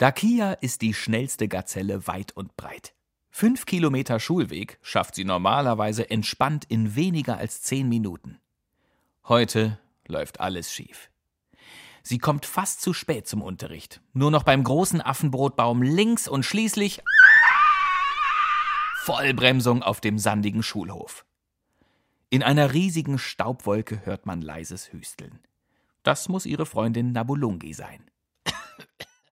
Dakia ist die schnellste Gazelle weit und breit. 5 Kilometer Schulweg schafft sie normalerweise entspannt in weniger als 10 Minuten. Heute läuft alles schief. Sie kommt fast zu spät zum Unterricht. Nur noch beim großen Affenbrotbaum links und schließlich Vollbremsung auf dem sandigen Schulhof. In einer riesigen Staubwolke hört man leises Hüsteln. Das muss ihre Freundin Nabulungi sein.